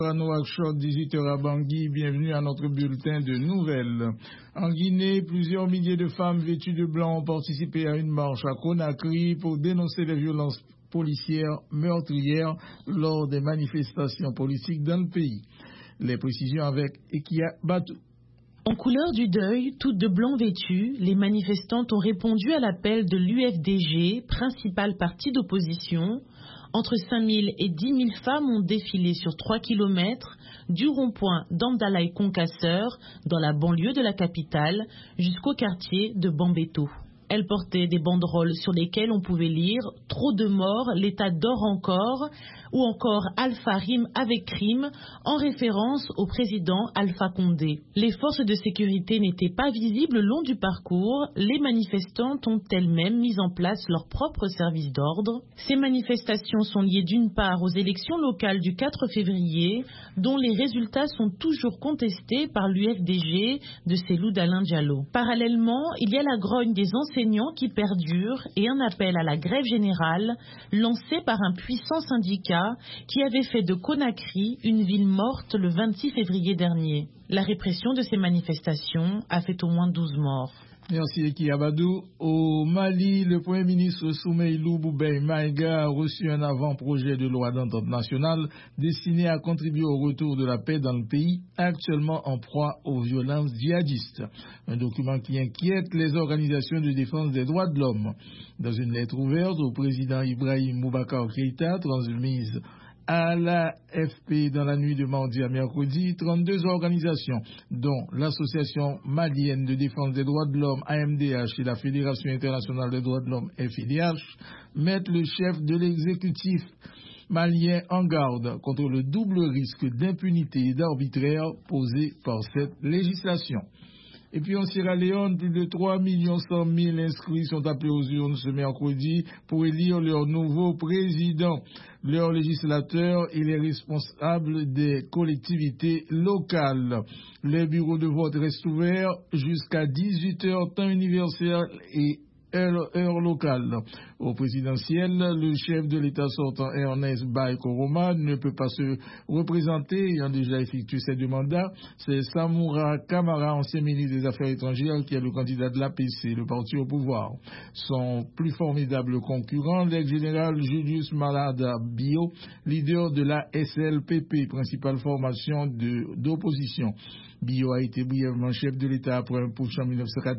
À Nouakchott, 18h à Bangui, bienvenue à notre bulletin de nouvelles. En Guinée, plusieurs milliers de femmes vêtues de blanc ont participé à une marche à Conakry pour dénoncer les violences policières meurtrières lors des manifestations politiques dans le pays. Les précisions avec Ekia Batou. En couleur du deuil, toutes de blanc vêtues, les manifestantes ont répondu à l'appel de l'UFDG, principal parti d'opposition. Entre 5 000 et 10 000 femmes ont défilé sur 3 kilomètres du rond-point d'Amdalaï-Concasseur, dans la banlieue de la capitale, jusqu'au quartier de Bambeto. Elles portaient des banderoles sur lesquelles on pouvait lire « Trop de morts, l'État dort encore » ou encore « Alpha rime avec crime » en référence au président Alpha Condé. Les forces de sécurité n'étaient pas visibles le long du parcours. Les manifestantes ont elles-mêmes mis en place leur propre service d'ordre. Ces manifestations sont liées d'une part aux élections locales du 4 février, dont les résultats sont toujours contestés par l'UFDG de Cellou Dalein Diallo. Parallèlement, il y a la grogne des enseignants qui perdure et un appel à la grève générale lancé par un puissant syndicat qui avait fait de Conakry une ville morte le 26 février dernier. La répression de ces manifestations a fait au moins 12 morts. Merci Eki Abadou. Au Mali, le Premier ministre Soumeilou Boubèye Maïga a reçu un avant-projet de loi d'entente nationale destiné à contribuer au retour de la paix dans le pays, actuellement en proie aux violences djihadistes. Un document qui inquiète les organisations de défense des droits de l'homme. Dans une lettre ouverte au président Ibrahim Boubacar Keïta, transmise à l'AFP dans la nuit de mardi à mercredi, 32 organisations, dont l'Association malienne de défense des droits de l'homme AMDH et la Fédération internationale des droits de l'homme FIDH, mettent le chef de l'exécutif malien en garde contre le double risque d'impunité et d'arbitraire posé par cette législation. Et puis en Sierra Leone, plus de 3 100 000 inscrits sont appelés aux urnes ce mercredi pour élire leur nouveau président, leurs législateurs et les responsables des collectivités locales. Les bureaux de vote restent ouverts jusqu'à 18h temps universel et heure locale. Au présidentiel, le chef de l'État sortant Ernest Bai Koroma ne peut pas se représenter, ayant déjà effectué ses deux mandats. C'est Samoura Kamara, ancien ministre des Affaires étrangères, qui est le candidat de l'APC, le parti au pouvoir. Son plus formidable concurrent, l'ex-général Julius Malada Bio, leader de la SLPP, principale formation d'opposition. Bio a été brièvement chef de l'État après un putsch en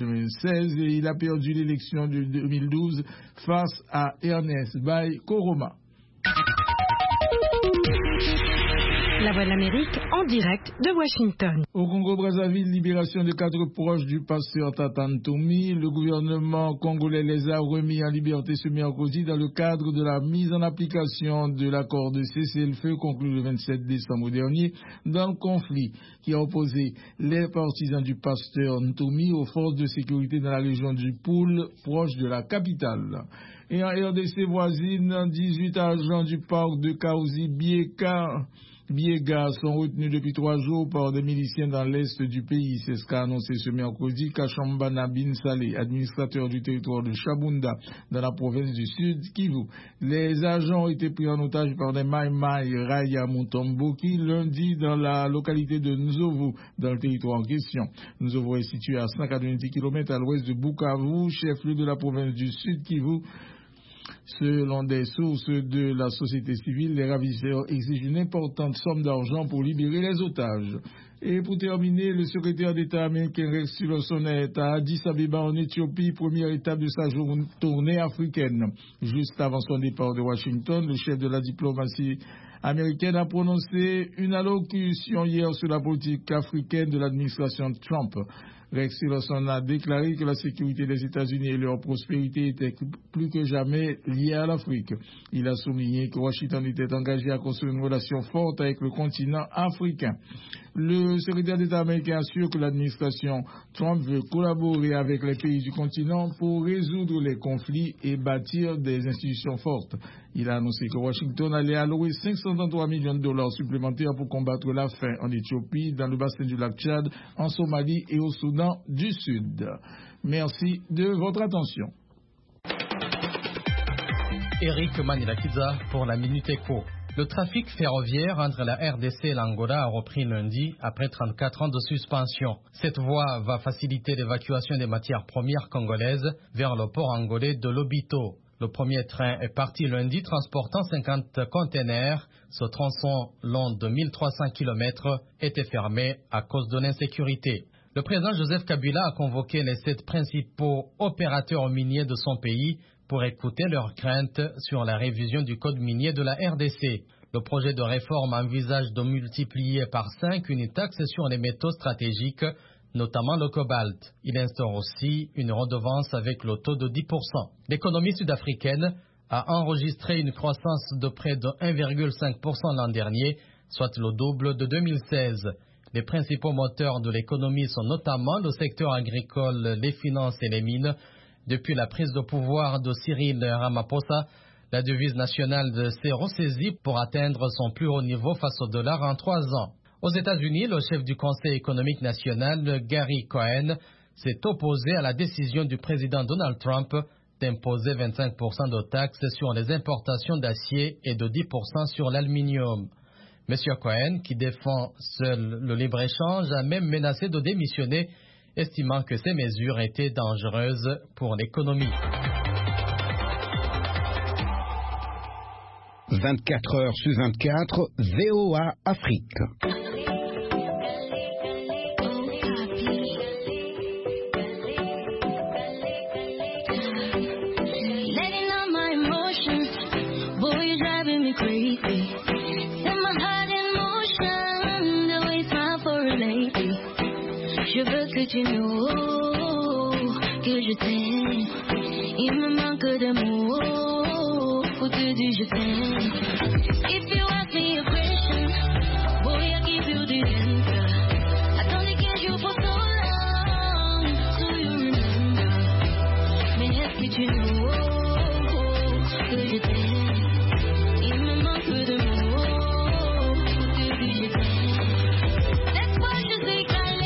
1996 et il a perdu l'élection de 2012 face à Ernest Bai Koroma. La Voix de l'Amérique en direct de Washington. Au Congo-Brazzaville, libération de 4 proches du pasteur Tatan Toumi. Le gouvernement congolais les a remis en liberté ce mercredi dans le cadre de la mise en application de l'accord de cessez-le-feu conclu le 27 décembre dernier dans le conflit qui a opposé les partisans du pasteur Ntoumi aux forces de sécurité dans la région du Poul, proche de la capitale. Et en RDC voisine, 18 agents du parc de Kaouzi Biega sont retenus depuis 3 jours par des miliciens dans l'est du pays. C'est ce qu'a annoncé ce mercredi Kachambana Bin Saleh, administrateur du territoire de Chabunda, dans la province du Sud Kivu. Les agents ont été pris en otage par des Maïmaï Raya Mutomboki lundi dans la localité de Nzovo, dans le territoire en question. Nzovo est situé à 190 km à l'ouest de Bukavu, chef-lieu de la province du Sud Kivu. Selon des sources de la société civile, les ravisseurs exigent une importante somme d'argent pour libérer les otages. Et pour terminer, le secrétaire d'État américain Rex Tillerson est à Addis Abeba en Éthiopie, première étape de sa tournée africaine. Juste avant son départ de Washington, le chef de la diplomatie américaine a prononcé une allocution hier sur la politique africaine de l'administration Trump. Rex Tillerson a déclaré que la sécurité des États-Unis et leur prospérité étaient plus que jamais liées à l'Afrique. Il a souligné que Washington était engagé à construire une relation forte avec le continent africain. Le secrétaire d'État américain assure que l'administration Trump veut collaborer avec les pays du continent pour résoudre les conflits et bâtir des institutions fortes. Il a annoncé que Washington allait allouer 533 millions de dollars supplémentaires pour combattre la faim en Éthiopie, dans le bassin du lac Tchad, en Somalie et au Soudan du Sud. Merci de votre attention. Eric Manilakiza pour la Minute Éco. Le trafic ferroviaire entre la RDC et l'Angola a repris lundi après 34 ans de suspension. Cette voie va faciliter l'évacuation des matières premières congolaises vers le port angolais de Lobito. Le premier train est parti lundi transportant 50 containers. Ce tronçon long de 1300 km était fermé à cause de l'insécurité. Le président Joseph Kabila a convoqué les 7 principaux opérateurs miniers de son pays pour écouter leurs craintes sur la révision du code minier de la RDC. Le projet de réforme envisage de multiplier par 5 une taxe sur les métaux stratégiques, notamment le cobalt. Il instaure aussi une redevance avec le taux de 10%. L'économie sud-africaine a enregistré une croissance de près de 1,5% l'an dernier, soit le double de 2016. Les principaux moteurs de l'économie sont notamment le secteur agricole, les finances et les mines. Depuis la prise de pouvoir de Cyril Ramaphosa, la devise nationale s'est ressaisie pour atteindre son plus haut niveau face au dollar en 3 ans. Aux États-Unis, le chef du Conseil économique national, Gary Cohn, s'est opposé à la décision du président Donald Trump d'imposer 25% de taxes sur les importations d'acier et de 10% sur l'aluminium. M. Cohn, qui défend seul le libre-échange, a même menacé de démissionner, estimant que ces mesures étaient dangereuses pour l'économie. 24 heures sur 24, VOA Afrique. Je veux que tu know que je t'aime. Il me manque de mots pour te dire je t'aime. If you ask me a question, boy, I give you the answer. I don't get you for so long, so you remember. Mais est-ce que tu know que je t'aime? Il me manque de mots pour te dire je t'aime. That's why je sais calé.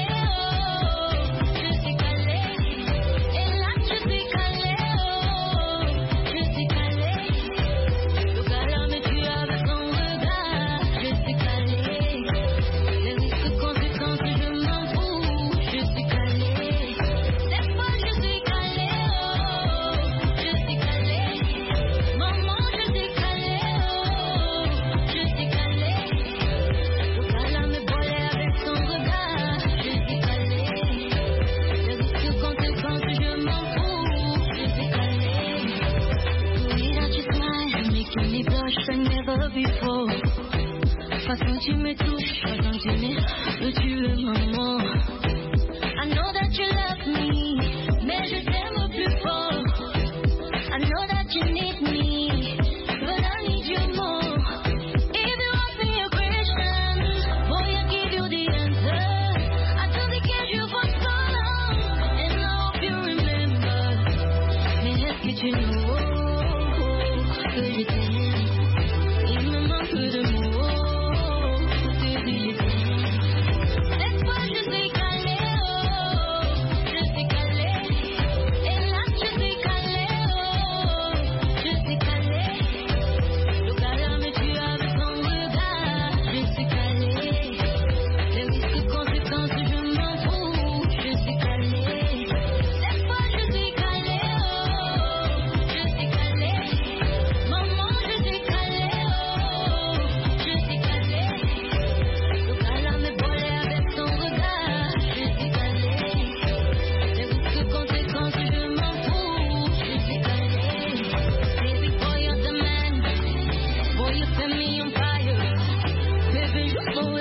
Before. Façon tu me touches, façon tu me tues, maman. I know that you love me, mais je t'aime plus fort. I know that you need me, but I need you more. If you ask me a question, boy, I give you the answer. I don't get you for so long, and I hope you remember. Mais est-ce que tu know que je t'aime? De mots, te dire je t'aime. Laisse pas je suis calé, je suis calé. Et là je suis calé, je suis calé. Le calme me tue avec ton regard, je suis calé. Les risques, conséquences, je m'en fous, je suis calé. Laisse pas je suis calé, je suis calé. Maman je suis calé. Baby boy, you're the man. Boy, you set me on fire. Baby, you're so